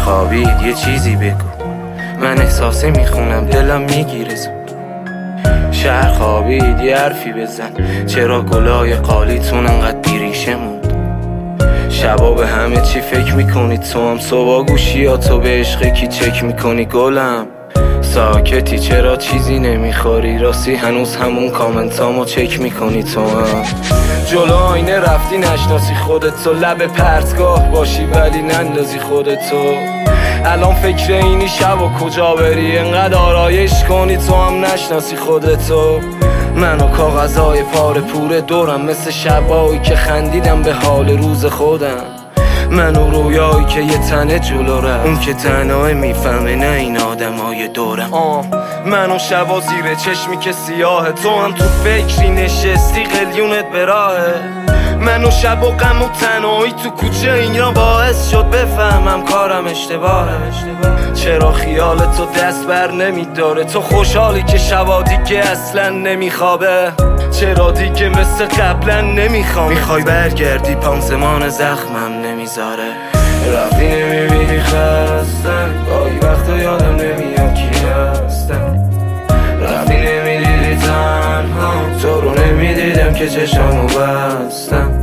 خوابید یه چیزی بگو، من احساسه میخونم دلم میگیره زود. شهر خوابید یه حرفی بزن، چرا گلای قالیتون انقدر بیریشه موند؟ شبا به همه چی فکر میکنی، تو هم صبح گوشیاتو به عشق کی چک میکنی؟ گلم ساکتی چرا چیزی نمیخوری؟ راستی هنوز همون کامنتامو چک میکنی؟ تو هم جلو آینه رفتی نشناسی خودتو، لب پرتگاه باشی ولی نندازی خودتو. الان فکر اینی شب و کجا بری، انقدر آرایش کنی تو هم نشناسی خودتو. من و کاغذهای پاره پوره دورم، مثل شبایی که خندیدم به حال روز خودم. من و رویایی که یه تنه جلو رفت، اون که تنهایی میفهمه نه این آدمای دورم. من و شبا زیر چشمی که سیاهه، تو هم تو فکری نشستی قلیونت به راهه. من و شب و غم و تنهایی تو کوچه، اینا باعث شد بفهمم کارم اشتباهه. چرا خیال تو دست بر نمیداره؟ تو خوشحالی که شبا دیگه اصلا نمیخوابه؟ چرا دیگه مثل قبلا نمیخوام؟ میخوای برگردی پانسمان زخمم نمیذاره. رفتی نمیبینی خستم، گاهی وقتا یادم نمیاد کی هستم. رفتی نمیدیدی تنها، تو رو نمیدیدم که چشامو بستم.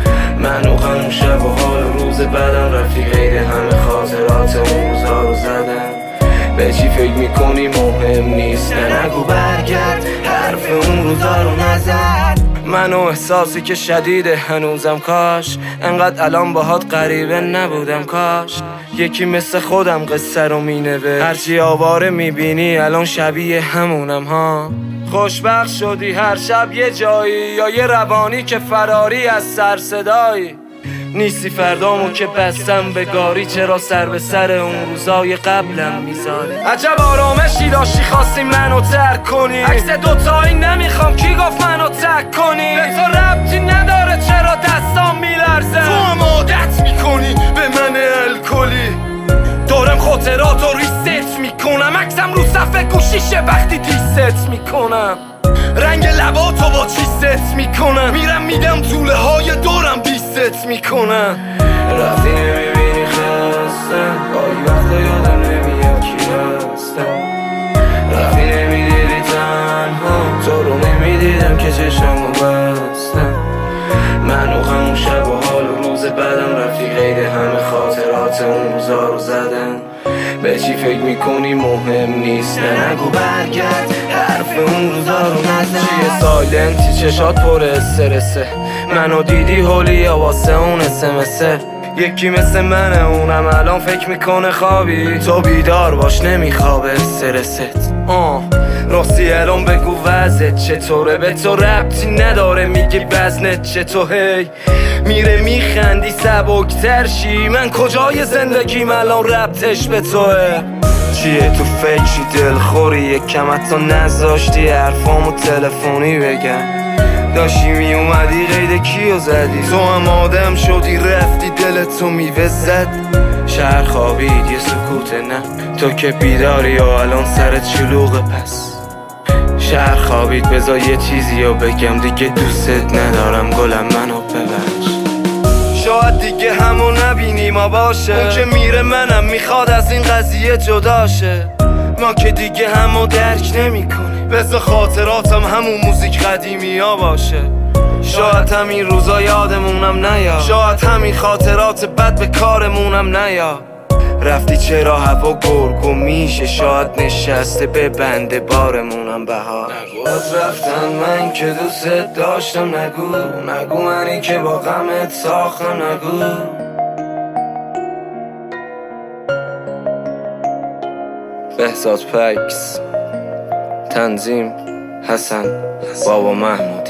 من و غم شب و حال روز بعدم، رفتی غیر همه خاطرات اون روزا رو زدم. به چی فکر میکنی مهم نیست، نگو برگرد حرف اون روزا رو نزد. من و احساسی که شدیده هنوزم، کاش انقدر الان باهات غریبه نبودم. کاش یکی مثل خودم قصه رو مینوشت. هرچی آواره میبینی الان شبیه همونم ها. خوشبخت شدی هر شب یه جایی، یا یه روانی که فراری از سر صدایی. نیستی فردامو که بستم به گاری، چرا سر به سر اون روزای قبلم میذاری؟ عجب آرامشی داشتی خواستی منو ترک کنی، عکس دوتایی نمیخوام کی گفت منو تک کنی؟ به تو ربطی نداره چرا دستام میلرزه، تو هم عادت میکنی به من الکلی. دارم خاطراتو ریست میکنم، عکسم رو صفحه گوشیشه وقتی دیست میکنم. رنگ لباتو با چی ست میکنم، میرم میدم طوله های دورم بیست میکنم. رفتی نمیبینی خستم، گاهی وقتا یادم نمیاد کی هستم. رفتی نمیدیدی تنها، تو رو نمیدیدم که چشمو بستم. من و غم شب و حال روز بعدم، رفتی غیر همه خاطرات اون روزا رو زدن. به چی فکر میکنی مهم نیست، نگو برگرد حرف اون روزا رو نزن. چیه سایلنتی چشات پر استرسه، منو دیدی هولی یا واسه اون اسمسه؟ یکی مثل منه اونم الان فکر میکنه خوابی، تو بیدار باش نمیخوابه استرست. راستی الان بگو وضعت چطوره؟ به تو ربطی نداره میگی وزنت چطور؟ هی میره میخندی سبکتر شی، من کجای زندگیم الان ربطش به توه؟ چیه تو فکری دلخوری، یکم حتی نذاشتی حرفامو تلفنی بگم. داشتی میومدی قید کیو زدی، تو هم آدم شدی رفتی دلتو میوه زد. شهر خوابید یه سکوته نه، تو که بیداری و الان سرت شلوغه. پس شهر خوابید بذار یه چیزی رو بگم، دیگه دوستت ندارم گلم منو ببخش. شاید دیگه همو نبینی ما باشه، اون که میره منم میخواد از این قضیه جداشه. ما که دیگه همو درک نمی کنیم، بذار خاطراتم همون موزیک قدیمی ها باشه. شاید همین روزا یادمونم نیا، شاید همین خاطرات بد به کارمونم نیا. رفتی چرا هوا گرگو میشه، شاید نشسته به بنده بارمونم بهار. نگو از رفتن من که دوست داشتم، نگو منی که با غمت ساختم، نگو. بهزاد پکس، تنظیم حسن بابا محمود.